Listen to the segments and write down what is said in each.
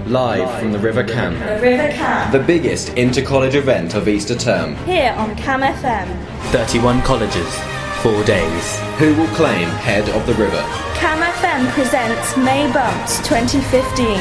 Live from the River Cam. The River Cam. The biggest inter-college event of Easter term. Here on Cam FM. 31 colleges, 4 days. Who will claim Head of the River? Cam FM presents May Bumps 2015.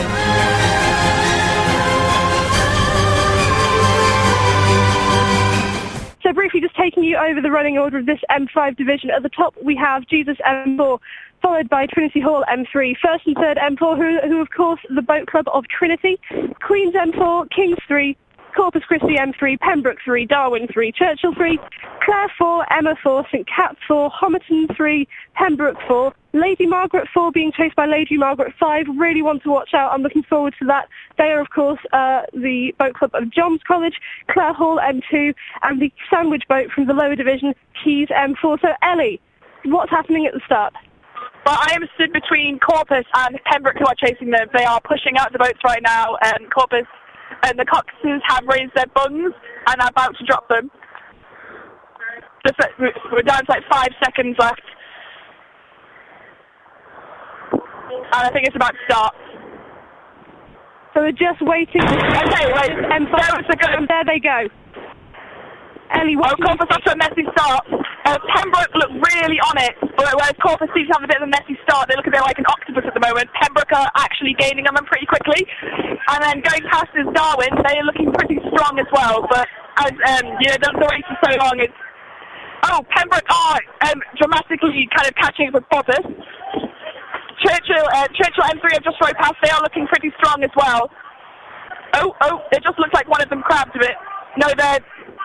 So briefly just taking you over the running order of this M5 division. At the top we have Jesus M4, followed by Trinity Hall M3, first and third M4, who of course the boat club of Trinity, Queen's M4, King's 3, Corpus Christi M3, Pembroke 3, Darwin 3, Churchill 3, Clare 4, Emma 4, St Cat's 4, Homerton 3, Pembroke 4, Lady Margaret 4 being chased by Lady Margaret 5. Really want to watch out. I'm looking forward to that. They are, of course, the boat club of Johns College, Clare Hall M2, and the sandwich boat from the lower division, Keys M4. So, Ellie, what's happening at the start? Well, I am stood between Corpus and Pembroke, who are chasing them. They are pushing out the boats right now, and Corpus and the Coxes have raised their bungs and are about to drop them. We're down to like 5 seconds left. And I think it's about to start. So we're just waiting. Okay, wait. And there they go. Ellie, what? Corpus off to a messy start. Pembroke look really on it, whereas Corpus seems to have a bit of a messy start. They look a bit like an octopus at the moment. Pembroke are actually gaining on them pretty quickly. And then going past is Darwin, they are looking pretty strong as well. But as the race is so long, Pembroke are dramatically kind of catching up with Corpus. Churchill M3 have just rode past. They are looking pretty strong as well. It just looks like one of them crabbed a bit. No, they're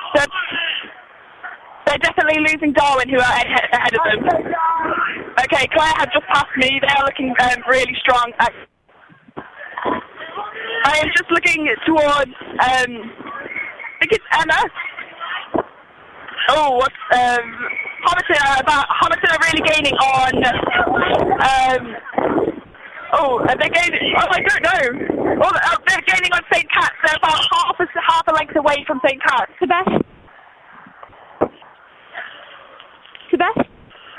definitely losing Darwin, who are ahead of them. Okay, Claire have just passed me. They are looking really strong. I am just looking towards, I think it's Emma. Homerton are really gaining on, are they gaining? I don't know. They're gaining on St. Cat's. They're about half a length away from St. Cat's. Sebeth?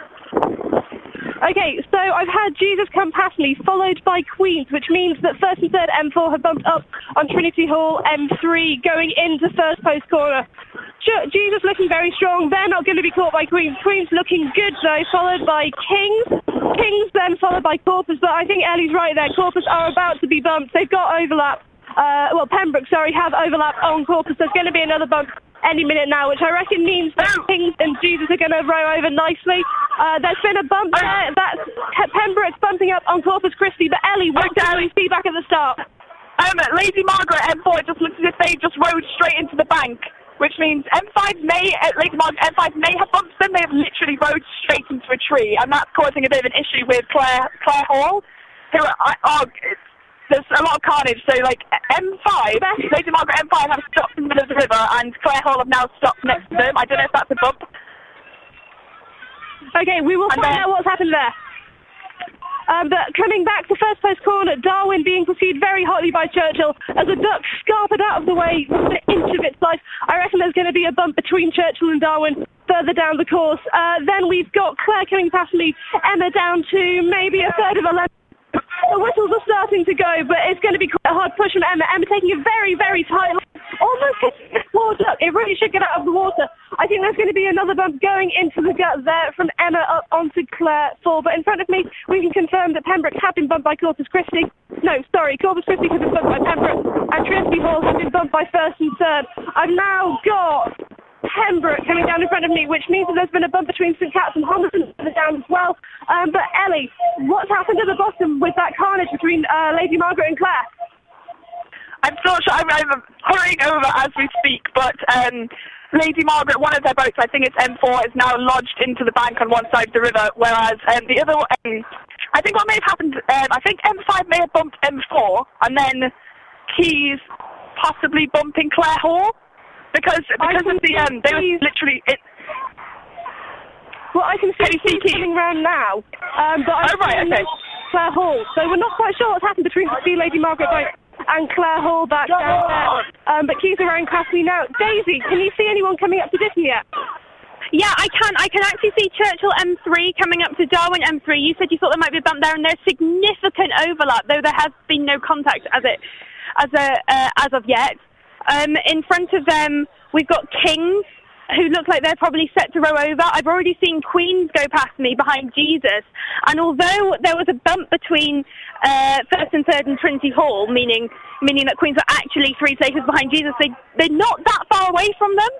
Okay, so I've had Jesus come past me, followed by Queens, which means that first and third M4 have bumped up on Trinity Hall M3, going into first post corner. Jesus looking very strong. They're not going to be caught by Queens. Queens looking good, though, followed by Kings. Kings then followed by Corpus, but I think Ellie's right there. Corpus are about to be bumped. They've got overlap. Pembroke, have overlap on Corpus. There's going to be another bump any minute now, which I reckon means that Kings and Jesus are going to row over nicely. There's been a bump there. That's Pembroke's bumping up on Corpus Christi. But Ellie, what's Ellie's feedback at the start? Lady Margaret M4, it just looks as if they just rode straight into the bank, which means Lady Margaret M5 may have bumped them. They have literally rode straight into a tree, and that's causing a bit of an issue with Clare Hall, there's a lot of carnage. So, M5, Lady Margaret M5 have stopped in the middle of the river, and Clare Hall have now stopped next to them. I don't know if that's a bump. Okay, we will find out what's happened there. But coming back to first post corner, Darwin being pursued very hotly by Churchill as the duck scarpered out of the way within an inch of its life. I reckon there's going to be a bump between Churchill and Darwin further down the course. Then we've got Claire coming past me, Emma down to maybe a third of a length. The whistles are starting to go, but it's going to be quite a hard push from Emma. Emma taking a very, very tight line. Almost getting this water up. It really should get out of the water. I think there's going to be another bump going into the gut there from Emma up onto Clare 4. But in front of me, we can confirm that Pembroke have been bumped by Corpus Christi. Corpus Christi has been bumped by Pembroke, and Trinity Hall has been bumped by first and third. I've now got Pembroke coming down in front of me, which means that there's been a bump between St Cat's and Homerton down as well. But Ellie, what's happened at the bottom with that carnage between Lady Margaret and Claire? I'm not sure. I'm hurrying over as we speak, but Lady Margaret, one of their boats, I think it's M4, is now lodged into the bank on one side of the river, whereas the other one, I think what may have happened, I think M5 may have bumped M4, and then Keys possibly bumping Clare Hall, because of the, they were literally... Well, I can see Keys coming round now, but I'm Clare Hall, so we're not quite sure what's happened between the Lady Margaret boat and Clare Hall back down there. But Keys are around past me now. Daisy, can you see anyone coming up to Disney yet? Yeah, I can. I can actually see Churchill M3 coming up to Darwin M3. You said you thought there might be a bump there, and there's significant overlap, though there has been no contact as it as of yet. In front of them, we've got Kings, who look like they're probably set to row over. I've already seen Queens go past me behind Jesus, and although there was a bump between First and Third and Trinity Hall, meaning that Queens are actually 3 places behind Jesus, they're not that far away from them.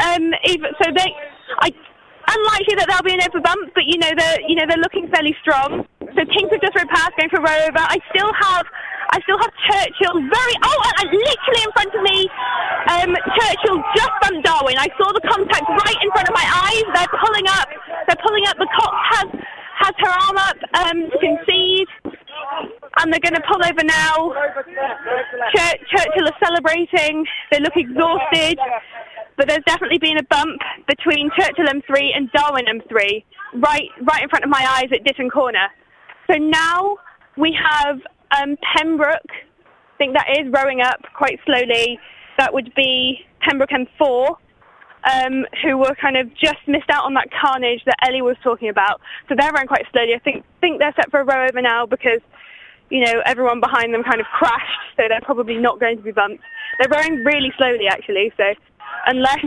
Unlikely that there'll be an over bump, but they're looking fairly strong. So Kings have just rode past, going for a row over. I still have Churchill literally in front of me. Churchill just bumped Darwin. I saw the contact right in front of my eyes. They're pulling up. The Cox has her arm up to concede, and they're going to pull over now. Churchill are celebrating. They look exhausted, but there's definitely been a bump between Churchill M3 and Darwin M3 right in front of my eyes at Ditton Corner. So now we have Pembroke, I think that is, rowing up quite slowly. That would be Pembroke M4, who were kind of just missed out on that carnage that Ellie was talking about. So they're rowing quite slowly. I think they're set for a row over now because, everyone behind them kind of crashed, so they're probably not going to be bumped. They're rowing really slowly, actually, so unless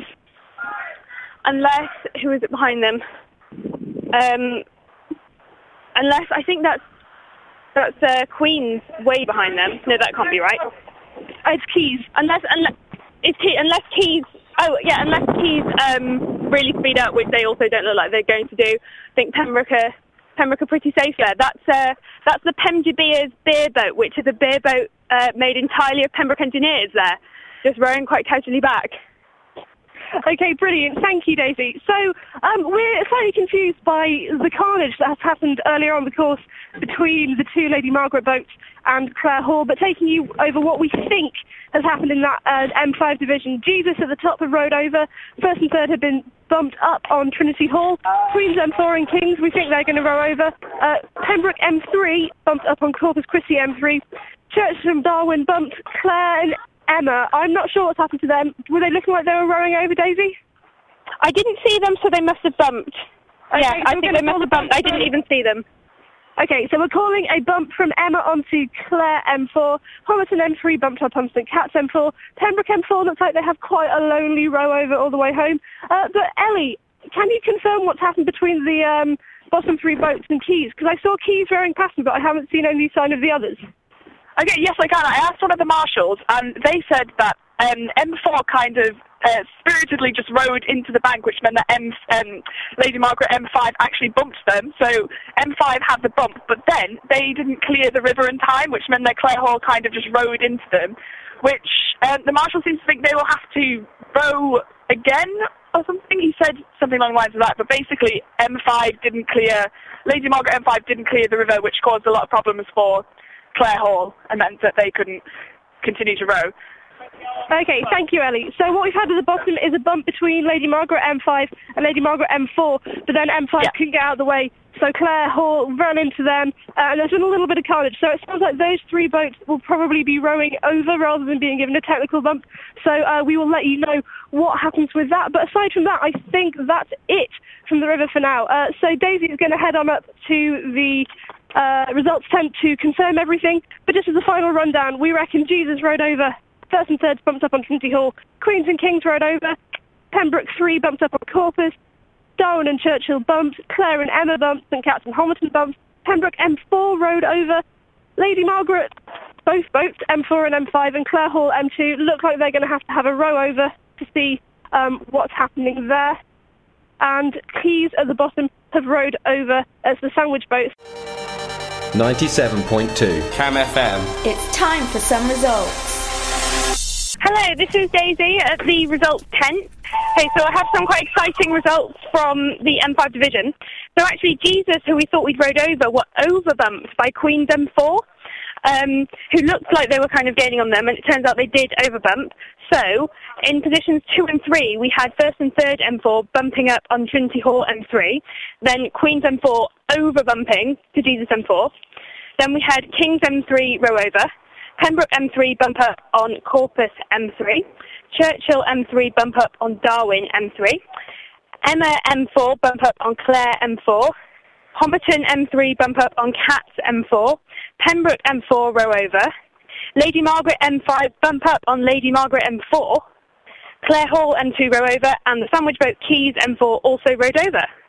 who is it behind them? Unless, I think that's Queen's way behind them. No, that can't be right. It's Keys. Unless Keys really speed up, which they also don't look like they're going to do. I think Pembroke are pretty safe there. That's the Pem de Beers beer boat, which is a beer boat made entirely of Pembroke engineers there, just rowing quite casually back. Okay, brilliant. Thank you, Daisy. So we're slightly confused by the carnage that has happened earlier on the course between the 2 Lady Margaret boats and Clare Hall, but taking you over what we think has happened in that M5 division. Jesus at the top have rowed over. First and Third have been bumped up on Trinity Hall. Queens M4 and Kings, we think they're going to row over. Pembroke M3 bumped up on Corpus Christi M3. Churchill and Darwin bumped Clare and Emma. I'm not sure what's happened to them. Were they looking like they were rowing over, Daisy? I didn't see them, so they must have bumped. Okay, yeah, I think they must have bumped. I didn't even see them. Okay, so we're calling a bump from Emma onto Clare M4. Homerton M3 bumped up on St Cat's M4. Pembroke M4 looks like they have quite a lonely row over all the way home. But Ellie, can you confirm what's happened between the bottom 3 boats and Keys? Because I saw Keys rowing past them, but I haven't seen any sign of the others. Okay, yes, I can. I asked one of the marshals, and they said that M4 kind of spiritedly just rowed into the bank, which meant that Lady Margaret M5 actually bumped them. So M5 had the bump, but then they didn't clear the river in time, which meant that Clare Hall kind of just rowed into them, which the marshal seems to think they will have to row again or something. He said something along the lines of that, but basically Lady Margaret M5 didn't clear the river, which caused a lot of problems for Clare Hall and meant that they couldn't continue to row. Okay, thank you, Ellie. So what we've had at the bottom is a bump between Lady Margaret M5 and Lady Margaret M4, but then M5 couldn't get out of the way, so Clare Hall ran into them, and there's been a little bit of carnage. So it sounds like those 3 boats will probably be rowing over rather than being given a technical bump, so we will let you know what happens with that. But aside from that, I think that's it from the river for now. So Daisy is going to head on up to the results tent to confirm everything, but just as a final rundown, we reckon Jesus rode over. First and Third bumped up on Trinity Hall. Queens and Kings rode over. Pembroke 3 bumped up on Corpus. Darwin and Churchill bumped. Clare and Emma bumped. St Cat's and Homerton bumped. Pembroke M4 rode over. Lady Margaret, both boats, M4 and M5, and Clare Hall M2 look like they're going to have a row over to see what's happening there. And Keys at the bottom have rowed over as the sandwich boats. 97.2 Cam FM. It's time for some results. Hello, this is Daisy at the results tent. Okay, so I have some quite exciting results from the M5 division. So actually, Jesus, who we thought we'd rode over, were overbumped by Queen's M4, who looked like they were kind of gaining on them, and it turns out they did overbump. So, in positions 2 and 3, we had First and Third M4 bumping up on Trinity Hall M3, then Queen's M4 overbumping to Jesus M4, then we had King's M3 row over, Pembroke M3 bump up on Corpus M3, Churchill M3 bump up on Darwin M3, Emma M4 bump up on Clare M4, Homerton M3 bump up on Cat's M4, Pembroke M4 row over, Lady Margaret M5 bump up on Lady Margaret M4. Clare Hall M2 row over, and the sandwich boat Keys M4 also rowed over.